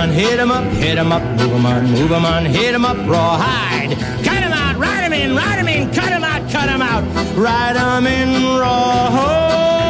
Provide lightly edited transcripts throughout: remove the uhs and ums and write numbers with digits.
on, hit 'em up, move 'em on, hit 'em up, rawhide. Cut 'em out, ride 'em in, cut 'em out, ride 'em in, rawhide.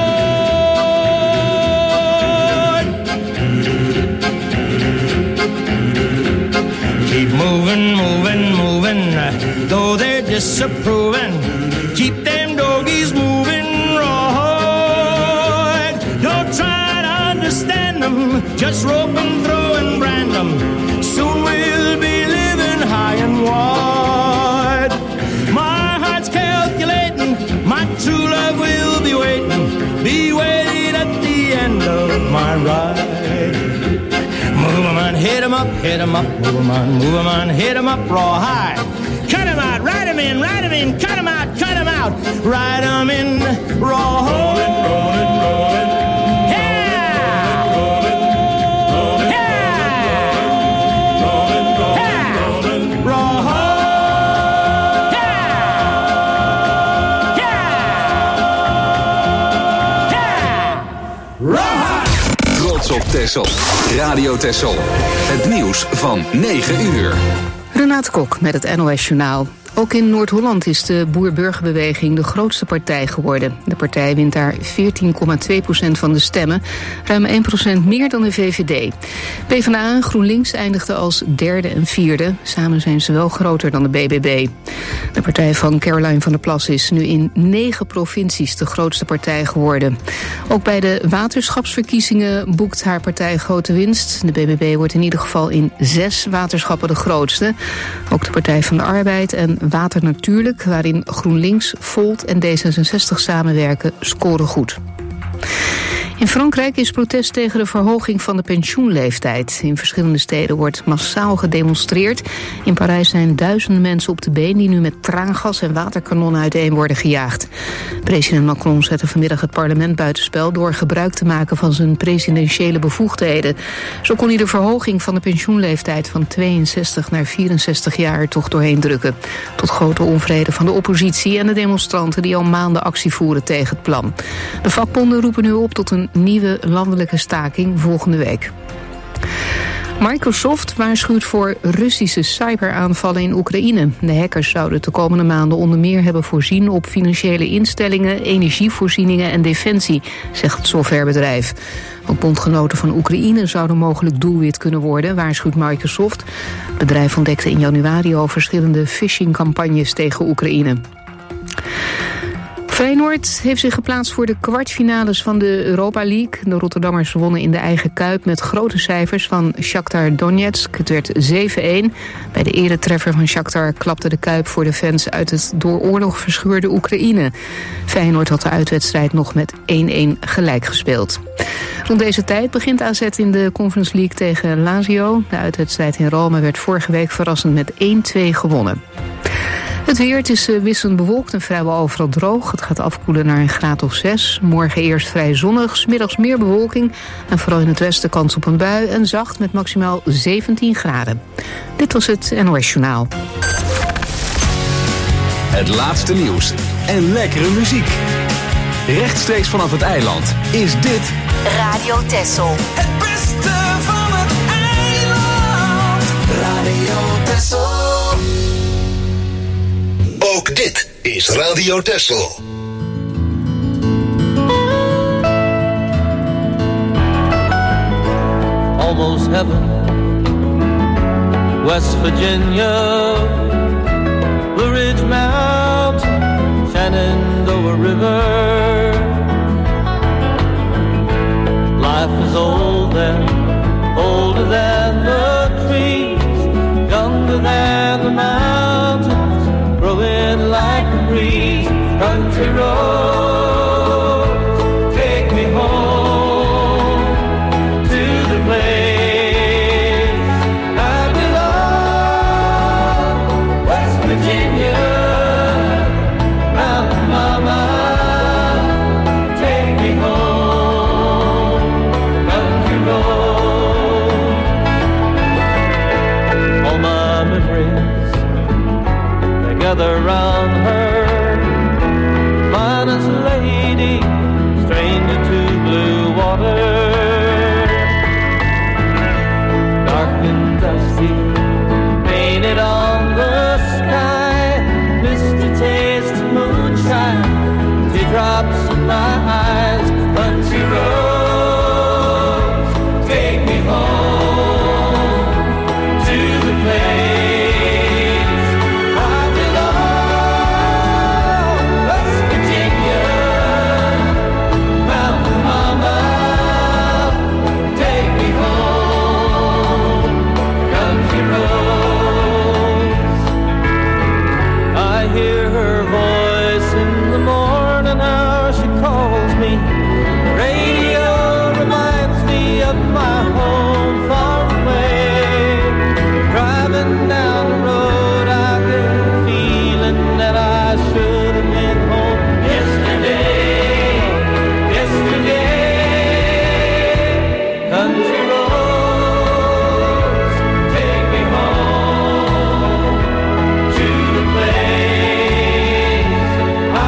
Keep moving, though they're disapproving. Keep them doggies moving, rawhide. Don't try to understand them, just rope and throw and brand them. Soon we'll be living high and wide. My heart's calculating, my true love will be waiting at the end of my ride. Move 'em on, hit 'em up, move 'em on, hit 'em up, rawhide. Cut 'em out, ride 'em in, cut 'em out, ride 'em in, rawhide. Op Texel. Radio Texel. Het nieuws van 9 uur. Renate Kok met het NOS Journaal. Ook in Noord-Holland is de Boer-Burgerbeweging de grootste partij geworden. De partij wint daar 14,2% van de stemmen, ruim 1% meer dan de VVD. PvdA en GroenLinks eindigden als derde en vierde. Samen zijn ze wel groter dan de BBB. De partij van Caroline van der Plas is nu in 9 provincies de grootste partij geworden. Ook bij de waterschapsverkiezingen boekt haar partij grote winst. De BBB wordt in ieder geval in 6 waterschappen de grootste. Ook de Partij van de Arbeid en Water Natuurlijk, waarin GroenLinks, Volt en D66 samenwerken, scoren goed. In Frankrijk is protest tegen de verhoging van de pensioenleeftijd. In verschillende steden wordt massaal gedemonstreerd. In Parijs zijn duizenden mensen op de been die nu met traangas en waterkanonnen uiteen worden gejaagd. President Macron zette vanmiddag het parlement buitenspel door gebruik te maken van zijn presidentiële bevoegdheden. Zo kon hij de verhoging van de pensioenleeftijd van 62 naar 64 jaar er toch doorheen drukken. Tot grote onvrede van de oppositie en de demonstranten die al maanden actie voeren tegen het plan. De vakbonden roepen nu op tot een nieuwe landelijke staking volgende week. Microsoft waarschuwt voor Russische cyberaanvallen in Oekraïne. De hackers zouden de komende maanden onder meer hebben voorzien op financiële instellingen, energievoorzieningen en defensie, zegt het softwarebedrijf. Ook bondgenoten van Oekraïne zouden mogelijk doelwit kunnen worden, waarschuwt Microsoft. Het bedrijf ontdekte in januari al verschillende phishingcampagnes tegen Oekraïne. Feyenoord heeft zich geplaatst voor de kwartfinales van de Europa League. De Rotterdammers wonnen in de eigen Kuip met grote cijfers van Shakhtar Donetsk. Het werd 7-1. Bij de eretreffer van Shakhtar klapte de Kuip voor de fans uit het door oorlog verscheurde Oekraïne. Feyenoord had de uitwedstrijd nog met 1-1 gelijk gespeeld. Rond deze tijd begint AZ in de Conference League tegen Lazio. De uitwedstrijd in Rome werd vorige week verrassend met 1-2 gewonnen. Het weer, het is wisselend bewolkt en vrijwel overal droog. Het gaat afkoelen naar een graad of 6. Morgen eerst vrij zonnig, 's middags meer bewolking. En vooral in het westen kans op een bui en zacht met maximaal 17 graden. Dit was het NOS Journaal. Het laatste nieuws en lekkere muziek. Rechtstreeks vanaf het eiland is dit Radio Texel. Het beste van het eiland. Radio Texel. Ook dit is Radio Texel. Almost heaven, West Virginia, Blue Ridge Mountain, Shenandoah River. Life is old and older than the trees, younger than the mountains, growing like a breeze. Country roads, take me home to the place I belong. West Virginia, Mountain Mama, take me home. Country road. All my memories, they gather round her. Finest lady, stranger to blue water. Dark my home far away. Driving down the road, I get a feeling that I should have been home yesterday. Country roads, take me home to the place I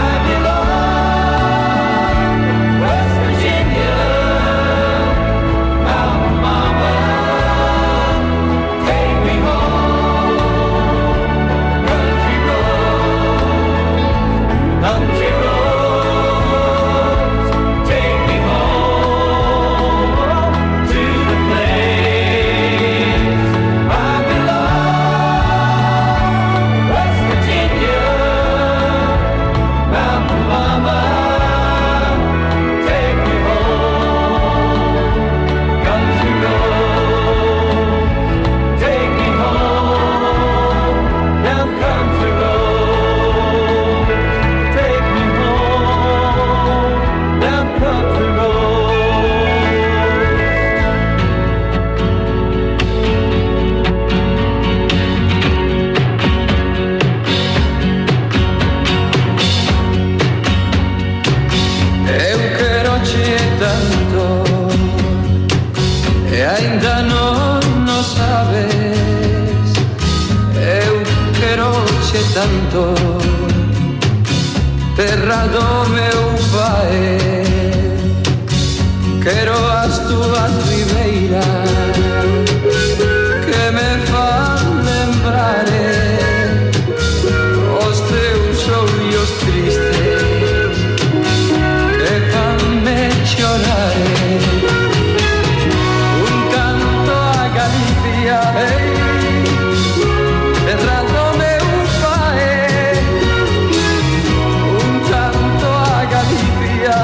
belong. West Virginia, Mountain Mama, take me home. Country roads, take me home to the place I belong. West Virginia, Mountain Mama, take me home. Country roads, take me home. Down country roads, take me home. Down country roads. Eu quero-te tanto e ainda não sabes. Eu quero-te tanto, terra do meu pai. Quero as tuas ribeiras que me fan lembrar os teus olhos tristes. Déjame llorar, un canto a Galicia, terra do meu pai. Un canto a Galicia,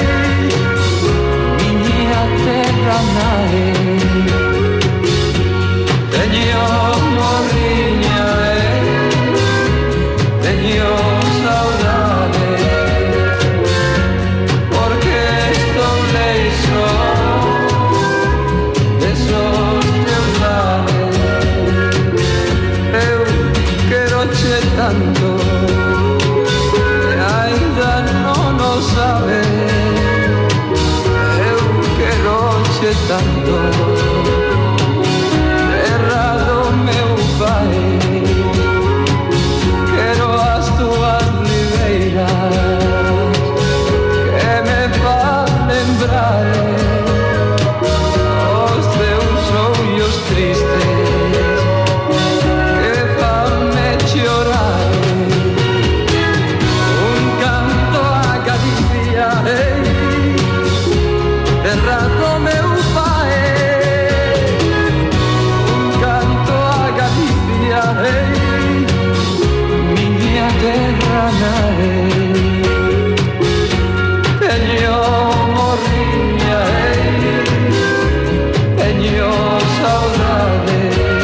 minha terra nai. Teño morriña, teño saudade. Porque estou leixo desos teus lares. Eu quero-te tanto e ainda non sabes. Eu quero-te tanto, terra do meu pai. Quero as tuas ribeiras que me fan lembrar os teus olhos tristes que fan-me chorar. Un canto a Galicia, terra do meu pai. Un canto a Galicia, minha terra nai. Teño morriña, teño saudade,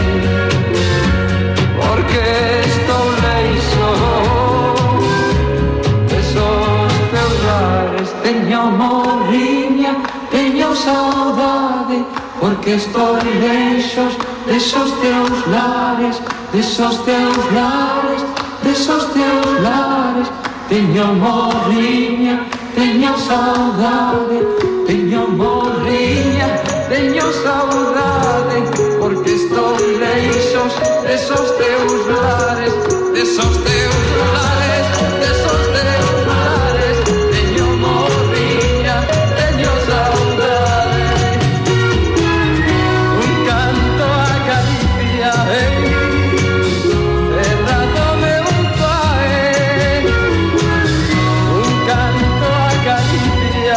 porque estou leixo desos teus lares. Teño morriña, teño saudade, porque estou leixo desos teus lares, desos teus lares, desos teus lares. Teño morriña, teño saudade, teño morriña, teño saudade, porque estou leixos desos teus lares, desos teus lares, desos teus lares. Teño morriña, teño saudade. Un canto a Galicia, terra do meu pai. Un canto a Galicia,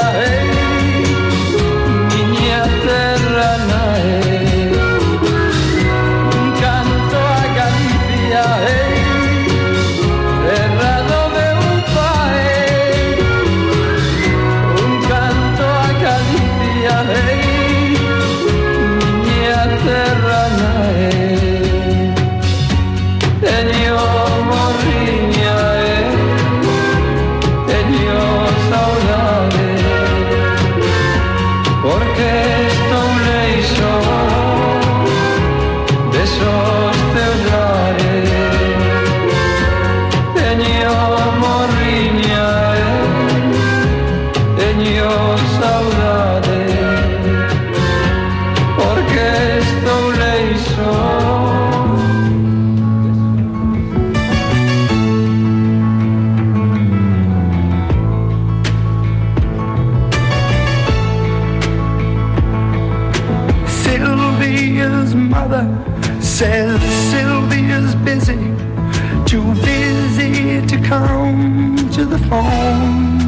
minha terra nai. Un canto a Galicia. station. Sylvia's mother says Sylvia's busy, too busy to come to the phone.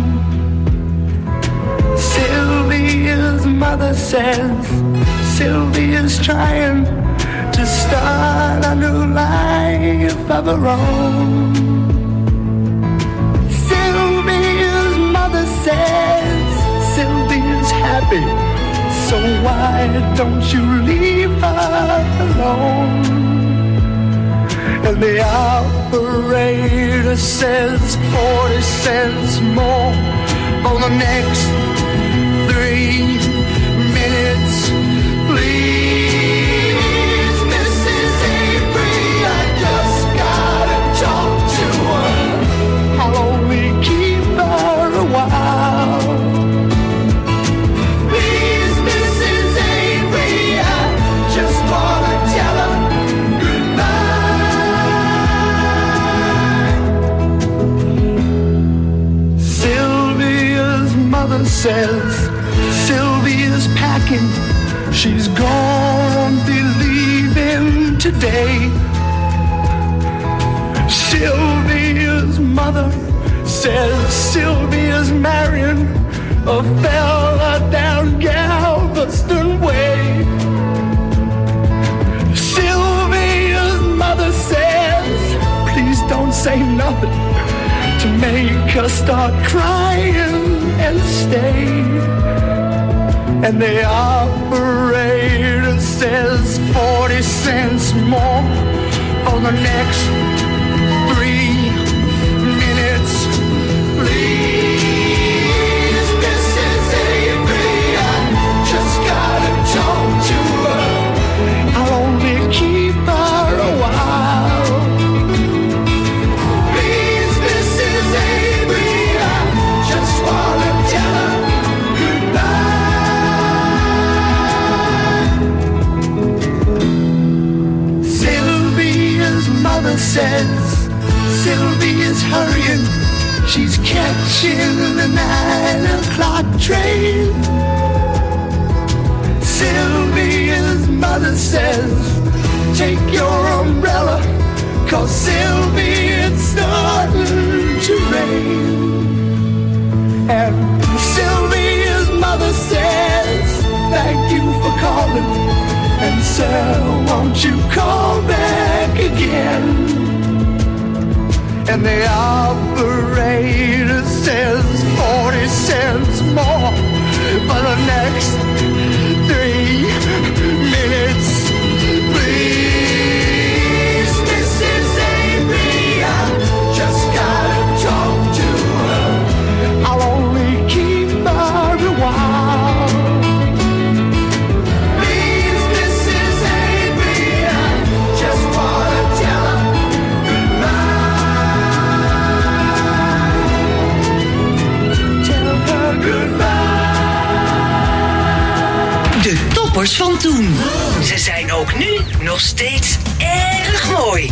Sylvia's mother says Sylvia's trying to start a new life of her own. Sylvia's mother says Sylvia's happy, so why don't you leave her alone? And the operator says 40 cents more for the next 3 minutes, please. Mrs. Avery, I just gotta talk to her. I'll only keep her a while. Please, Mrs. Avery, I just wanna tell her goodbye. Sylvia's mother says Sylvia's packing, she's gonna be leaving today. Sylvia's mother says Sylvia's marrying a fella down Galveston Way. Sylvia's mother says, please don't say nothing to make her start crying and stay. And the operator says 40 cents more for the next 3 minutes, please. Mrs. Avery, I just gotta talk to her. I'll only keep her a while. Please, Mrs. Avery, I just wanna tell her goodbye. Sylvia's mother says Sylvia's hurrying, she's catching the 9 o'clock train. Sylvia's mother says, take your umbrella, 'cause Sylvia, it's starting to rain. And Sylvia's mother says, thank you for calling, and sir, won't you call back again? And the operator says 40 cents more for the next 3 minutes, please. Mrs. Avery, I just gotta talk to her. I'll only keep her a while. Please, Mrs. Avery, I just wanna tell her de toppers van toen. Ze zijn ook nu nog steeds erg mooi.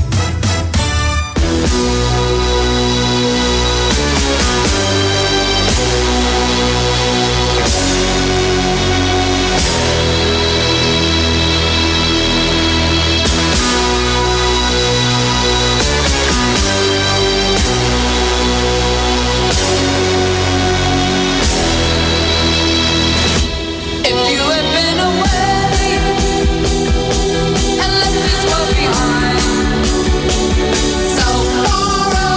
So far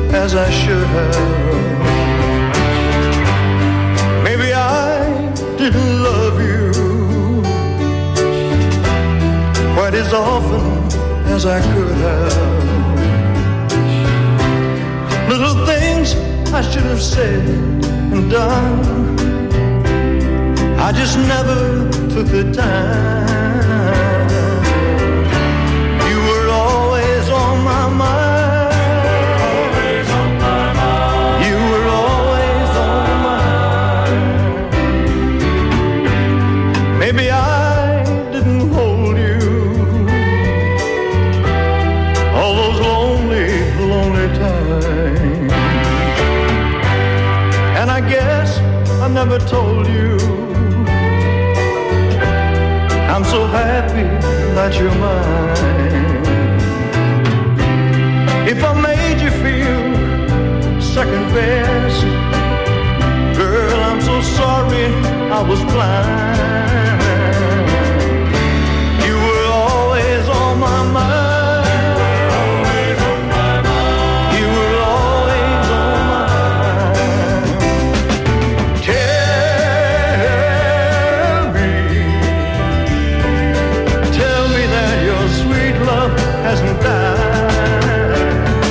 as I should have. Maybe I didn't love you quite as often as I could have. Little things I should have said and done, I just never took the time. You were always on my mind. Always on my mind. You were always on my mind. Maybe I didn't hold you all those lonely, lonely times. And I guess I never told you I'm so happy that you're mine. If I made you feel second best, girl, I'm so sorry I was blind. You were always on my mind. Always on my mind. You were always on my mind. Tell me that your sweet love hasn't died.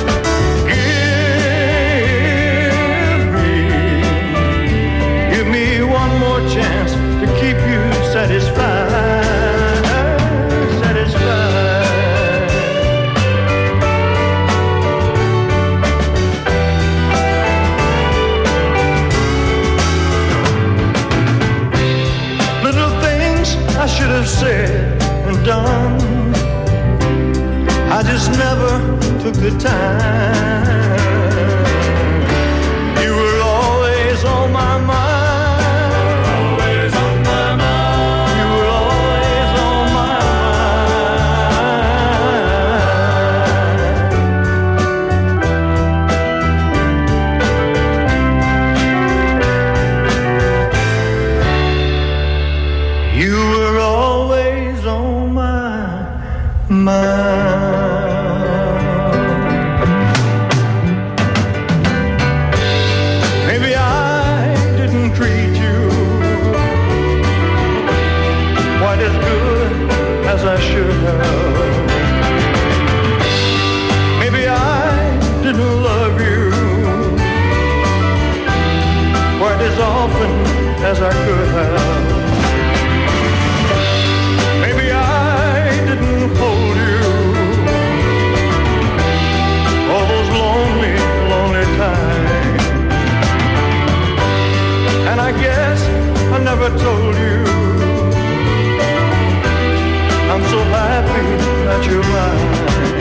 Give me one more chance to keep you satisfied, satisfied. Little things I should have said and done, I just never took the time. You were always on my mind. Always on my mind. You were always on my mind. You were always on my mind. Maybe I didn't treat you quite as good as I should have. Maybe I didn't love you quite as often as I could have. Maybe I didn't hold you all those lonely, lonely times. And I guess I never told you I'm so happy that you're mine.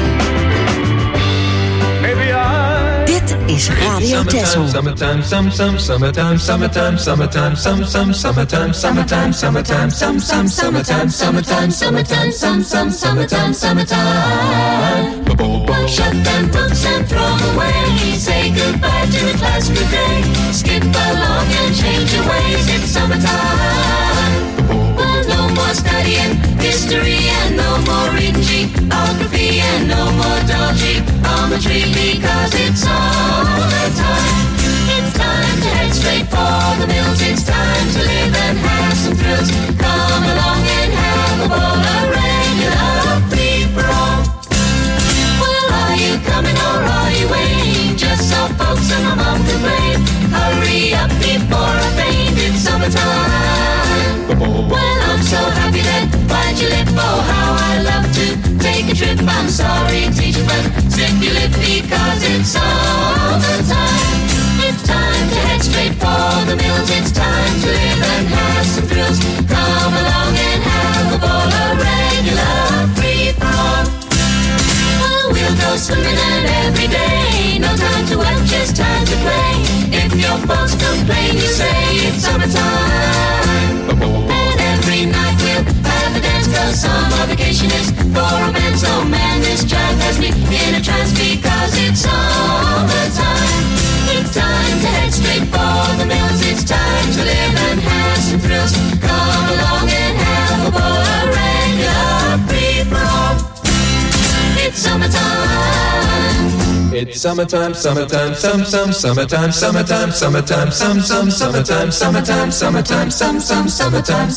Maybe I. Dit is Radio Texel. Summertime, summertime, summertime, summertime, summertime, summertime, summertime, summertime, summertime, summertime, summertime, summertime. Shut them books and throw away. Say goodbye to the class good day. Skip along and change your ways. It's summertime. Well, no more studying history and no more reading geography and no more dull geometry because it's summertime. It's time to head straight for the mills. It's time to live and have some thrills. Come along and have a ball, a regular free-for-all. Are you coming or are you waiting? Just so folks and my mom can blame. Hurry up before I faint. It's summertime. Well, I'm so happy that bite your lip. Oh, how I love to take a trip. I'm sorry, teacher, but zip your lip because it's summertime. It's time to head straight for the mills. It's time to live and have some thrills. Come along and have a ball, a regular free-for-all. We'll go swimming and every day. No time to work, just time to play. If your folks complain, you say it's summertime. And every night we'll have a dance, cause summer vacation is for romance. Oh man, this jive has me in a trance because it's summertime. It's time to head straight for the mills. It's time to live and have some thrills. Come along and have a ball, a regular free-for-all. It's summertime. It's summertime, summertime, summertime, summertime, summertime, summertime, summertime, summertime, summertime, summertime, summertime,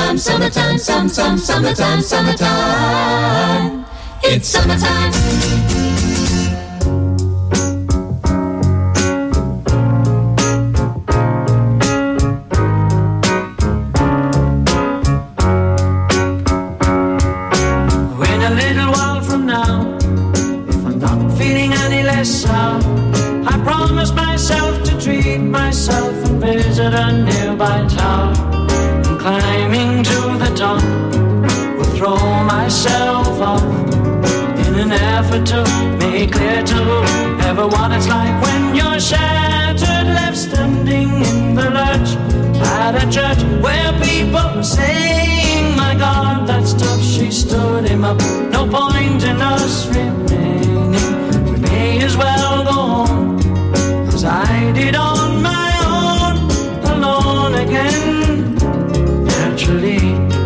summertime. It's summertime. I promise myself to treat myself and visit a nearby tower. And climbing to the top, will throw myself off in an effort to make clear to whoever what it's like when you're shattered, left standing in the lurch at a church where people were saying, my God, that's tough. She stood him up. No point in us remaining. May as well go home as I did on my own, alone again. Naturally,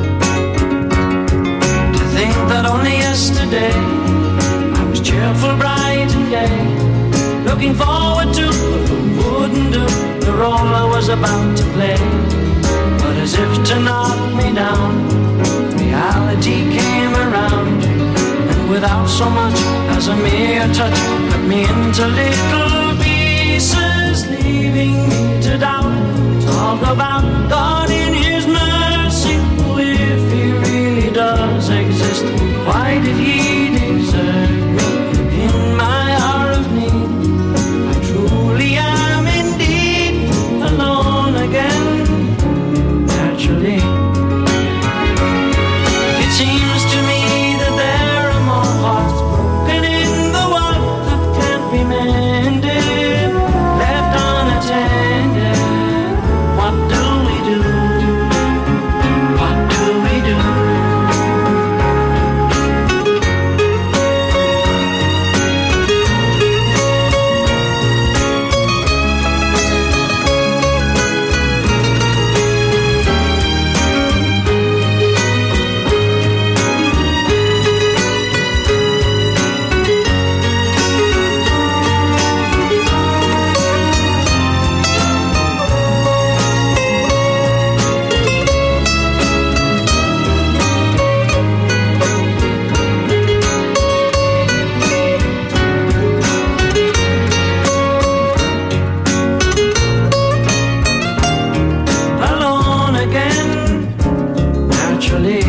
to think that only yesterday I was cheerful, bright and gay, looking forward to what wouldn't do the role I was about to play. But as if to knock me down, reality came around, without so much as a mere touch, cut me into little pieces, leaving me to doubt. Talk about God in His mercy, who, if He really does exist, why did He desert me in my hour of need? I truly am indeed alone again. Naturally, it seems to me that there are more hearts broken in the world that can't be mended, left unattended. What do we do? What do we do? Alone again, naturally.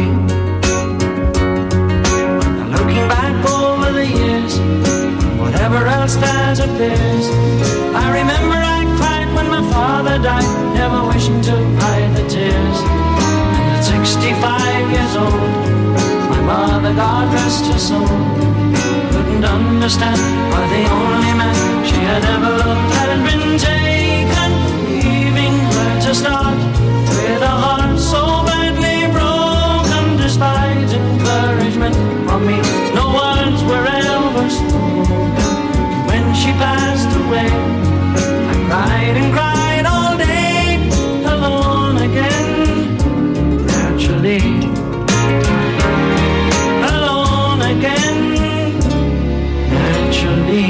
Now looking back over the years, whatever else that appears, I remember I cried when my father died, never wishing to hide the tears. And at 65 years old, my mother, God rest her soul, couldn't understand why the only man she had ever loved had been taken, leaving her to start with a heart so badly broken. Despite encouragement from me, no words were ever spoken. When she passed away, I cried and cried all day, alone again. Naturally, alone again. Naturally.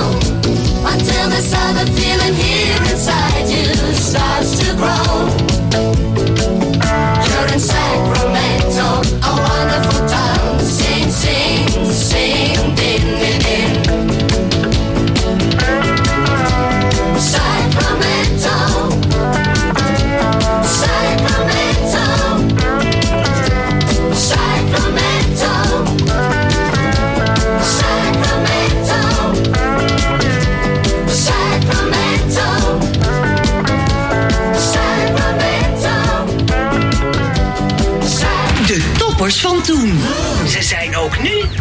strong until this other feeling here inside you starts to grow. You're in Sacramento, a wonderful town. Sing, sing, sing, din, din, din. Sacramento, Sacramento, Sacramento, Sacramento, Sacramento, Sacramento. De toppers van toen. Ze zijn ook nu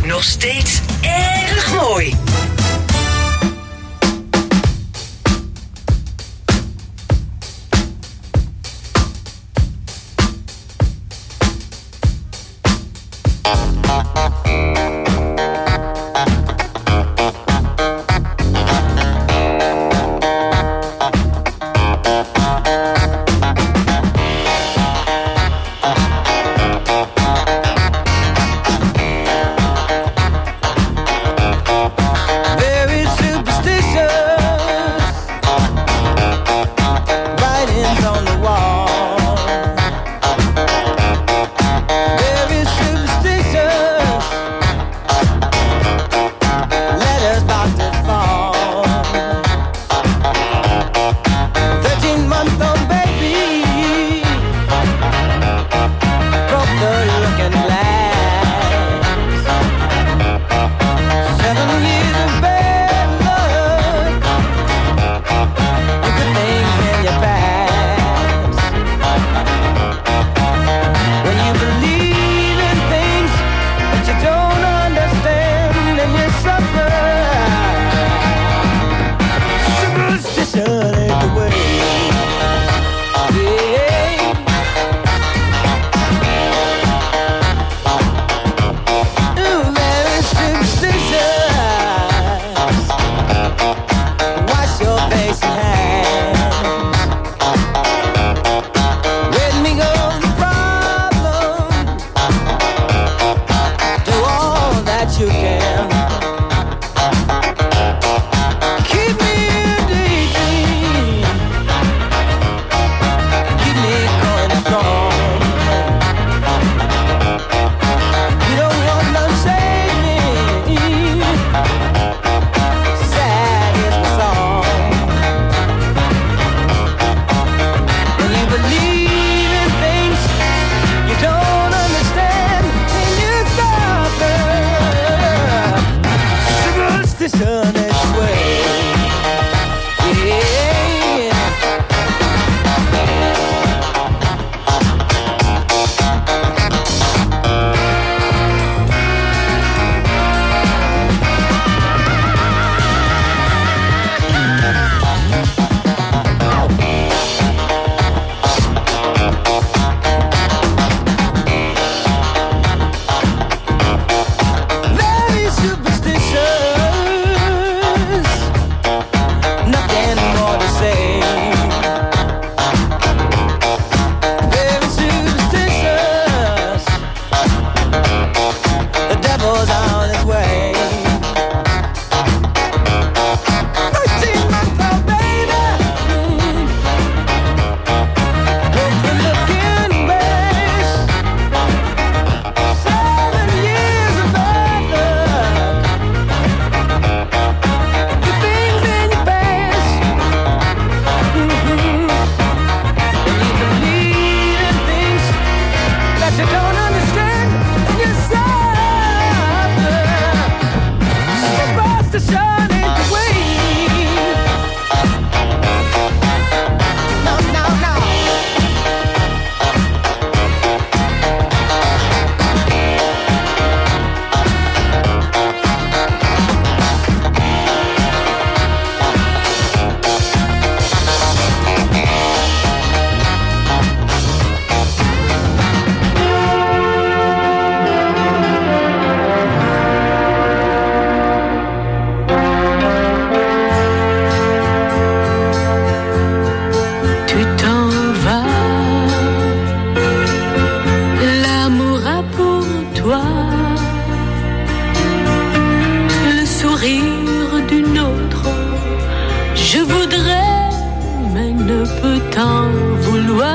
t'en vouloir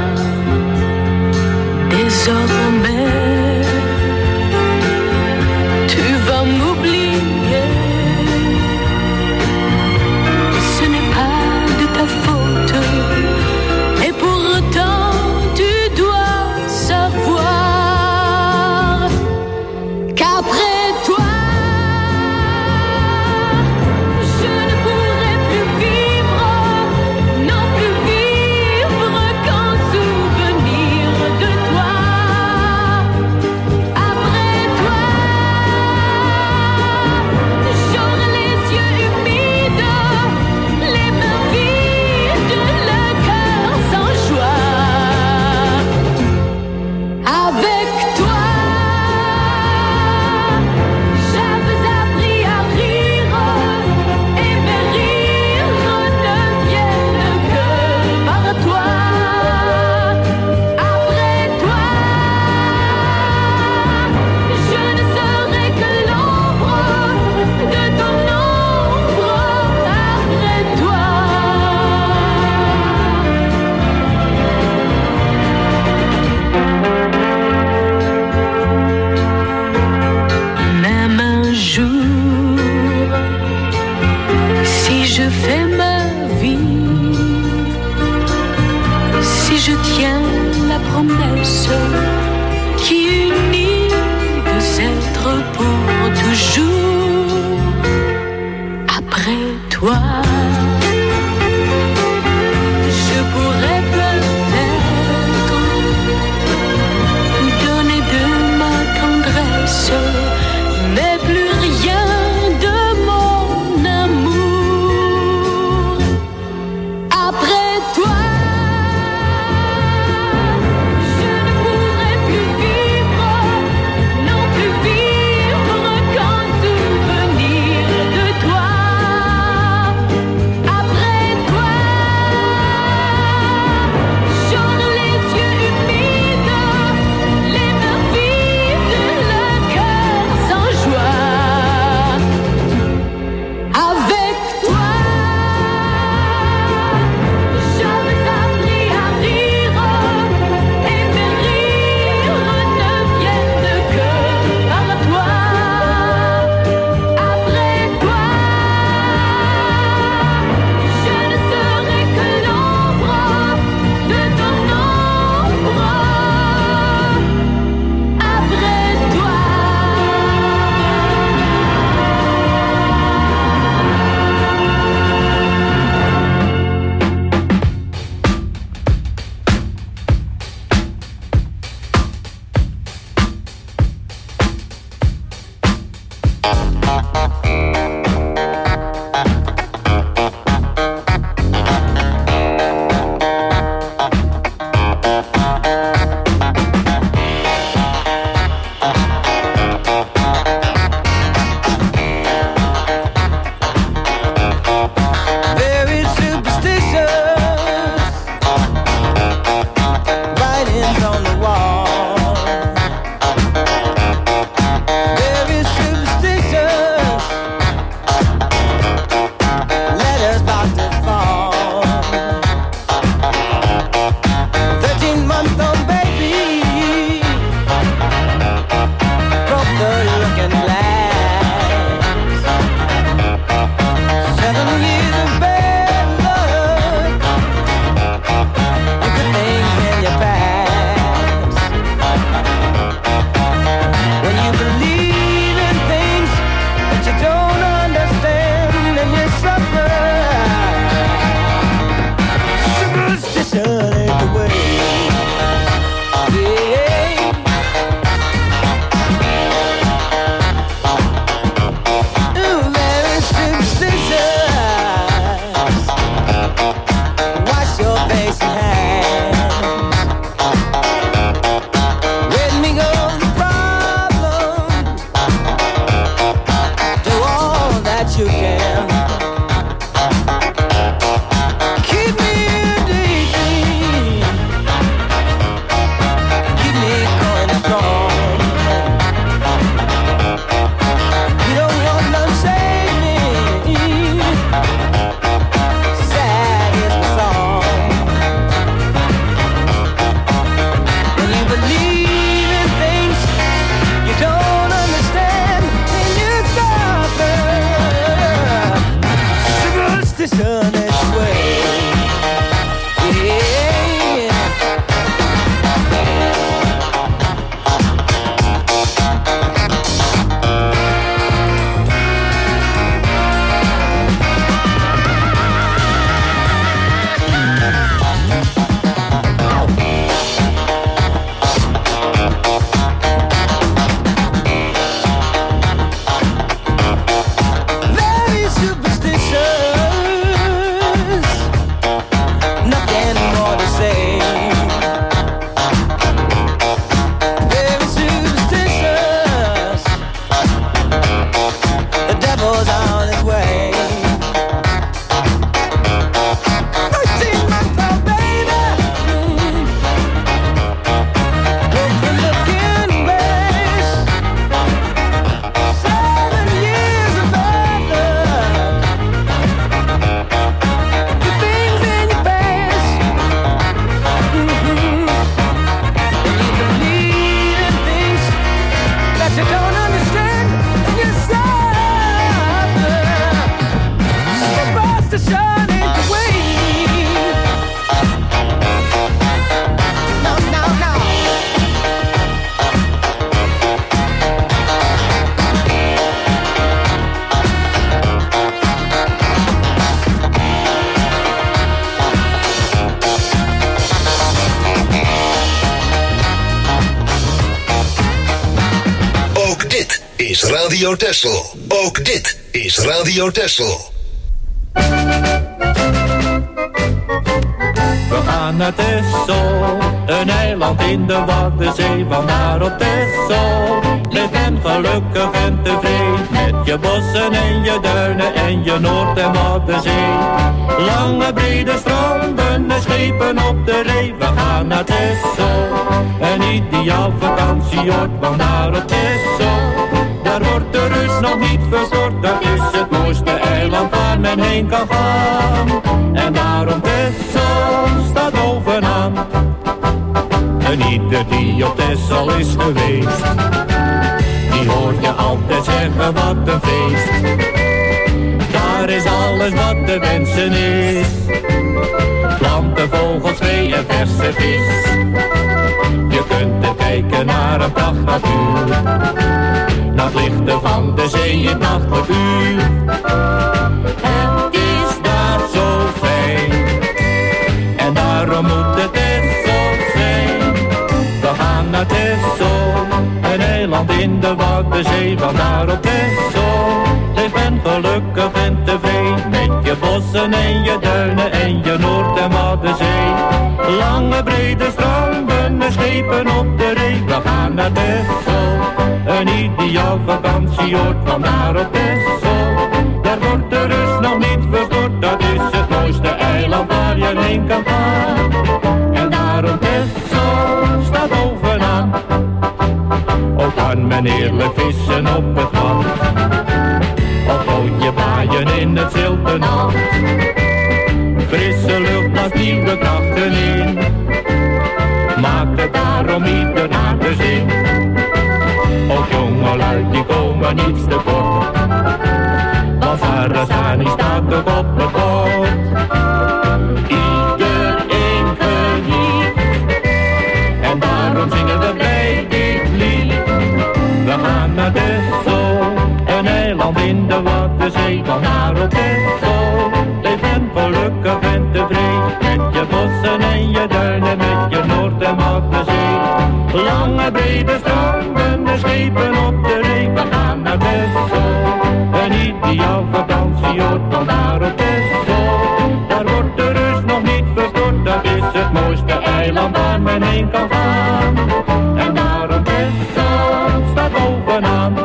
désormais. Tu vas m'oublier, ce n'est pas de ta faute, et pourtant tu dois savoir qu'après toi je ne pourrai plus vivre, non plus vivre qu'en souvenir de toi. Après toi j'aurai les yeux humides, les mains vides, le cœur sans joie. Avec toi j'avais appris à rire, et mes rires ne viennent que par toi. Après toi je ne serai que l'ombre de ton ombre. Après toi même un jour, si je fais ma vie, si je tiens la promesse qui unit deux êtres pour toujours, après toi je pourrais peut-être donner de ma tendresse, mais plus rien de mon amour. Après toi je ne pourrai plus vivre, non plus vivre qu'en souvenir de toi. to shine it away. No, no, no. Ook dit is Radio Texel. Ook dit is Radio Texel. We gaan naar Texel, een eiland in de Waddenzee. Vandaar op Texel, leef en gelukkig en tevreden. Met je bossen en je duinen en je Noord- en Waddenzee. Lange brede stranden en schepen op de ree. We gaan naar Texel, een ideaal vakantieoord. Vandaar op Texel, daar wordt de rust nog niet verstoord. Dat is het mooiste eiland waar men heen kan gaan. En daarom Texel staat bovenaan. En ieder die op Texel is geweest, die hoort je altijd zeggen wat een feest. Daar is alles wat te wensen is. Planten, vogels, vee en verse vis. Je kunt er kijken naar een pracht natuur. Naar het lichten van de zee in het nachtelijk uur. Het is daar zo fijn. En daarom moet het Texel zijn. We gaan naar Texel, een eiland in de Waddenzee. Vandaar op Texel, leef en gelukkig en tevreden. Met je bossen en je duinen en je Noord- en Waddenzee. Lange brede stranden en schepen op de ree. We gaan naar Texel, een ideaal vakantieoord. Vandaar op Texel, daar wordt de rust nog niet verstoord. Dat is het mooiste eiland waar je heen kan gaan. En daarom Texel staat bovenaan. Ook kan men eerlijk vissen op het land. Of bootje paaien in het Zilpenland. Frisse lucht blaast nieuwe krachten in. Maakt het daarom ieder naar de zin. Ook jongelui die komen niets te kort. Want Sarrazani staat ook op het bord. Iedereen geniet. En daarom zingen we bij dit lied. We gaan naar Texel, een eiland in de Waddenzee. Vandaar op Texel, leef en gelukkig en tevreden. Met je bossen en je duinen, met je Noord- en Waddenzee. Lange brede stranden en schepen op de ree. We gaan naar Texel, een ideaal vakantieoord. Vandaar op Texel, daar wordt de rust nog niet verstoord. Dat is het mooiste eiland waar men heen kan gaan. En daarom Texel staat bovenaan.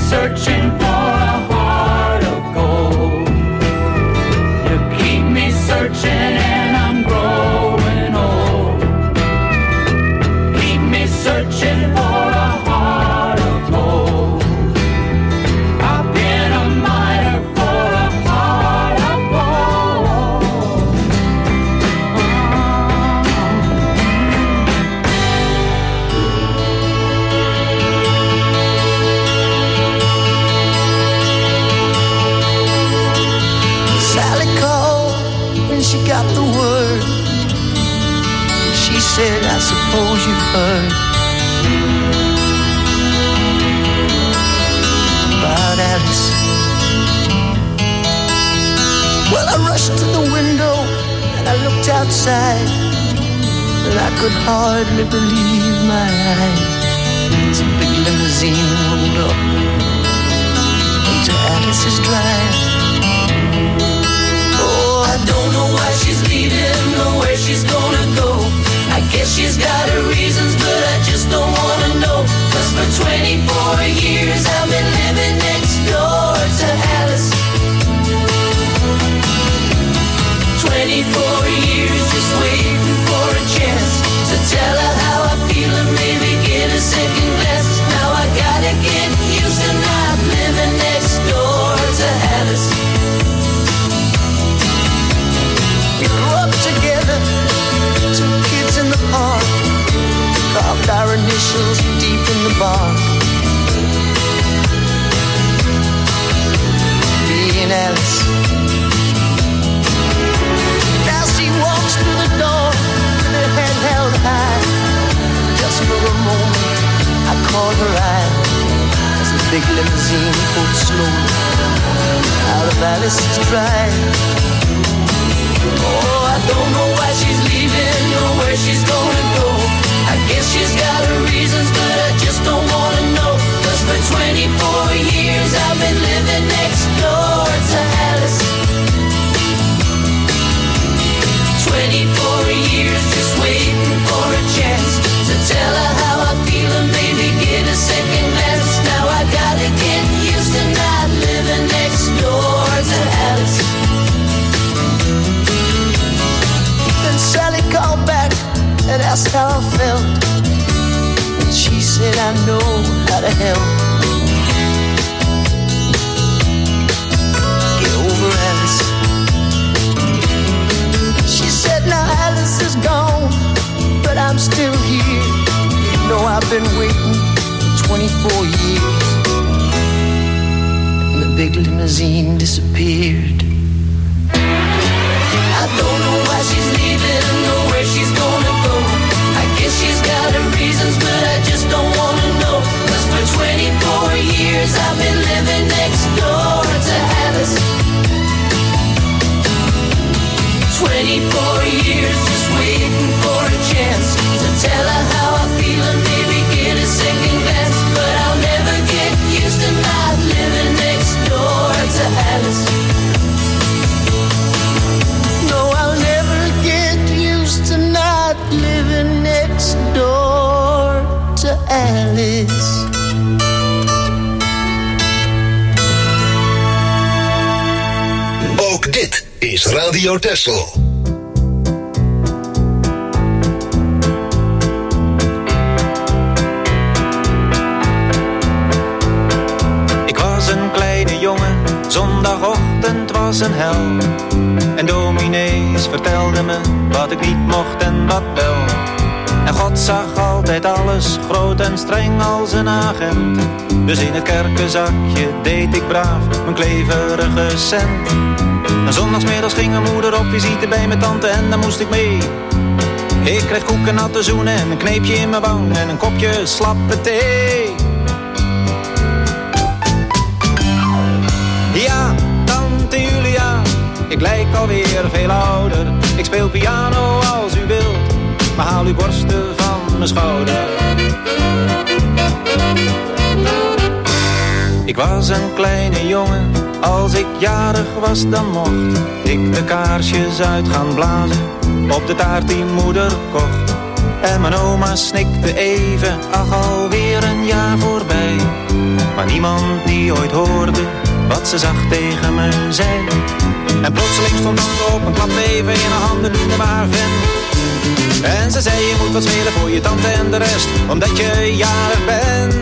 searching for a heart of gold. You keep me searching and I'm growing old. Keep me searching for a heart of gold. I've been a miner for a heart of gold. Sally called when she got the word. She said, I suppose you've heard about Alice. Well, I rushed to the window and I looked outside, and I could hardly believe my eyes. As a big limousine rolled up into Alice's drive. Oh, I don't know why she's leaving or where she's gonna go. I guess she's got her reasons, but I just don't wanna know. 'Cause for 24 years I've been living next door to Alice. 24 years just waiting for a chance to tell her how I feel and maybe get a second glass. Now I gotta get used to not living next door to Alice. We grew up together, two kids in the park, carved our initials deep in the bark. Me and Alice. Now she walks through the door with her head held high. Just for a moment I caught her eye as the big limousine pulled slowly out of Alice's drive. Oh, I don't know why she's leaving or where she's gonna go. I guess she's got her reasons, but I just don't wanna know. 'Cause for 24 years I've been living next door to Alice. 24 years just waiting for a chance to tell her how I feel and maybe get a second glance. Now I gotta get used to not living next door to Alice. Then Sally called back and asked how I felt, and she said, I know how to help. Get over Alice. She said, now Alice is gone, but I'm still here. You know I've been waiting for 24 years. And the big limousine disappeared. I don't know why she's leaving or where she's gonna go. I guess she's got her reasons, but I just don't wanna know. 'Cause for 24 years I've been living next door to Alice. 24 years just waiting for a chance to tell her how I feel and maybe get a second glance. But I'll never get used to not living next door to Alice. No, I'll never get used to not living next door to Alice. Ook dit is Radio Texel. Ik was een kleine jongen, zondagochtend was een hel. En dominees vertelden me wat ik niet mocht en wat wel. En God zag altijd alles, groot en streng als een agent. Dus in het kerkenzakje deed ik braaf mijn kleverige cent. En zondagsmiddags ging mijn moeder op visite bij mijn tante en daar moest ik mee. Ik kreeg koeken, natte zoenen en een kneepje in mijn wang en een kopje slappe thee. Ja, tante Julia, ik lijk alweer veel ouder. Ik speel piano als u wilt, maar haal uw borsten van mijn schouder. Ik was een kleine jongen, als ik jarig was dan mocht ik de kaarsjes uit gaan blazen op de taart die moeder kocht. En mijn oma snikte even, ach alweer een jaar voorbij. maar niemand die ooit hoorde wat ze zacht tegen me zei. En plotseling stond tante op en klapte even in haar handen, noemde me haar vent. En ze zei je moet wat spelen voor je tante en de rest, omdat je jarig bent.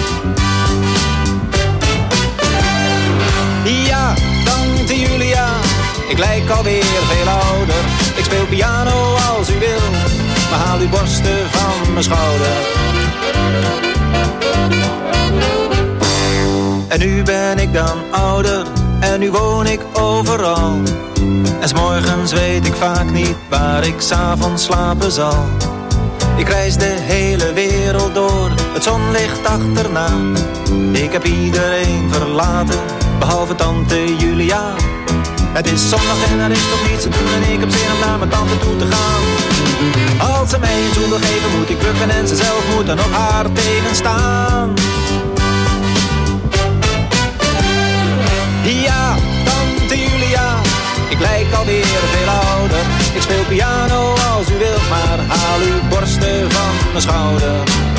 Ja, tante Julia, ik lijk alweer veel ouder. Ik speel piano als u wil, maar haal uw borsten van mijn schouder. En nu ben ik dan ouder, en nu woon ik overal. En 's morgens weet ik vaak niet waar ik 's avonds slapen zal. Ik reis de hele wereld door, het zonlicht achterna. Ik heb iedereen verlaten, behalve tante Julia. Het is zondag en er is toch niets te doen en ik heb zin om naar mijn tante toe te gaan. Als ze mij een zoen wil geven moet ik bukken en ze zelf moet dan op haar tegenstaan. Ja, tante Julia, ik lijk alweer veel ouder. Ik speel piano als u wilt, maar haal uw borsten van mijn schouder.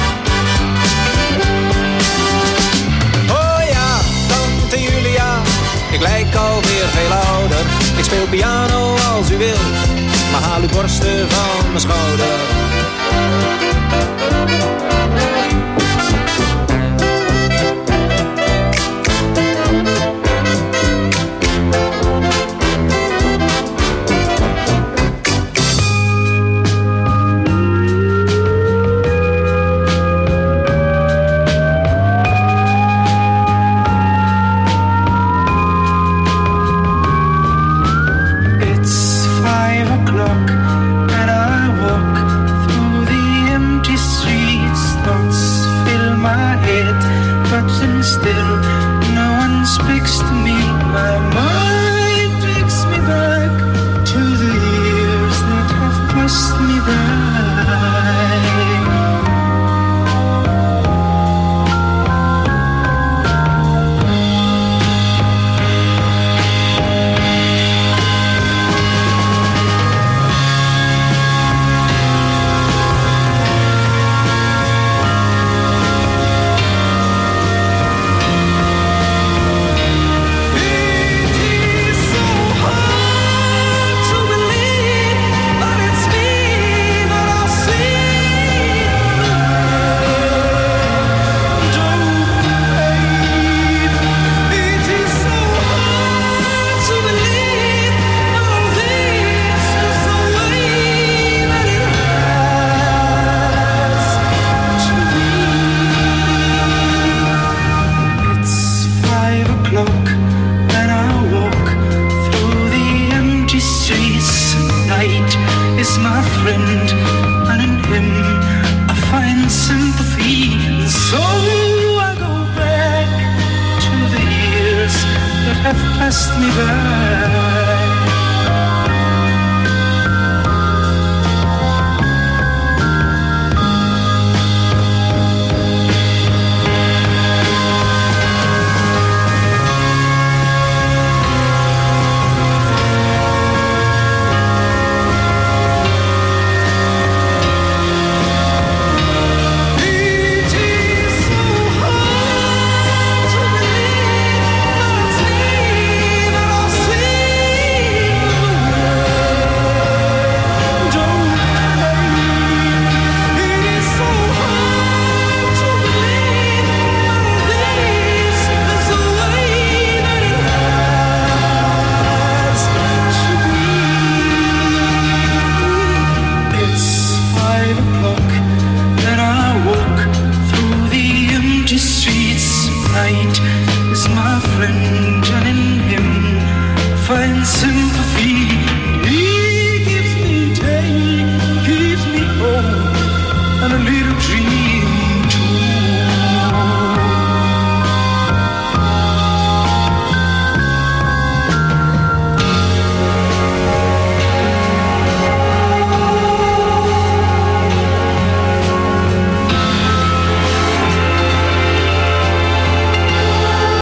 Oh ja, tante Julia, ik lijk alweer veel ouder. Ik speel piano als u wilt, maar haal uw borsten van mijn schouder. Night is my friend.